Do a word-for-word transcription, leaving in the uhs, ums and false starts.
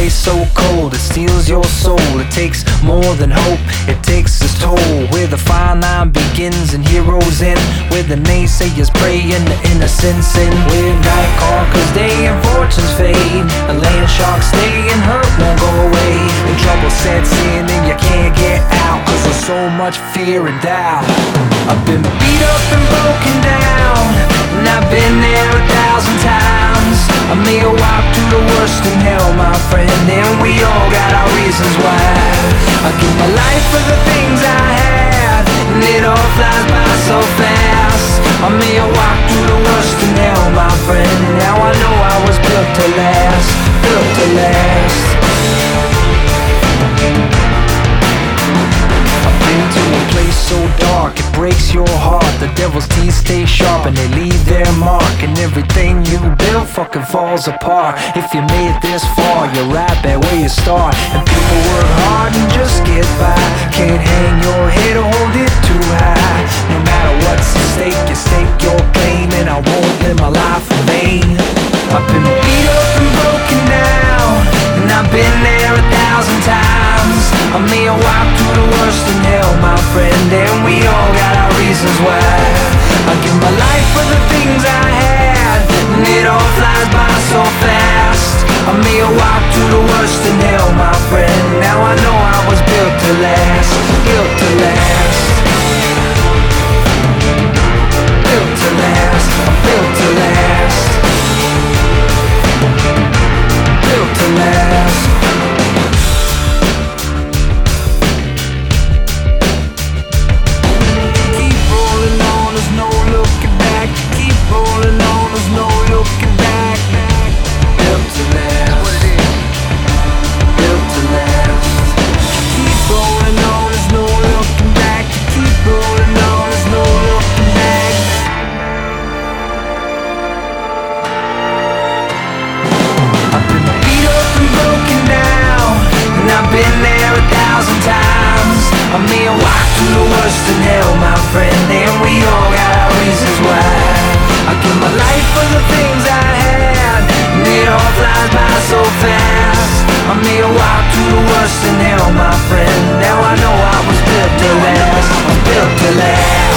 place so cold, it steals your soul. It takes more than hope, it takes its toll. Where the fine line begins and heroes end, where the naysayers pray and the innocents in. Where night conquers day and fortunes fade, and land sharks stay and hurt won't go away. When trouble sets in and you can't get out, cause there's so much fear and doubt. I've been beat up and broken down, and I've been there a thousand times. I may have walked through the worst in hell, my friend, and we all got our reasons why. I give my life for the things I had, and it all flies by so fast. I may have walked through the worst in hell, my friend, and now I know I was built to last, built to last. I've been to a place so dark, it breaks your heart. The devil's teeth stay sharp and they leave their mark, and everything you built fucking falls apart. If you made it this far, you're right back where you start. And people work hard and just get by, can't hang your head or hold it too high. No matter what's at stake, you stake your claim, and I won't live my life in vain. I've been beat up and broken down, and I've been there a thousand times. I may have walked through the worst in hell, my friend, and we all got our reasons why. I give my life for the things I had, and it all flies by so fast. I may have walked through the worst in hell, my friend, now I know I was built to last, built to last. Built to last, I'm built to last. Built to last. I may have walked through the worst in hell, my friend, and we all got our reasons why. I give my life for the things I had, and it all flies by so fast. I may have walked through the worst in hell, my friend, now I know I was built to last, I was built to last.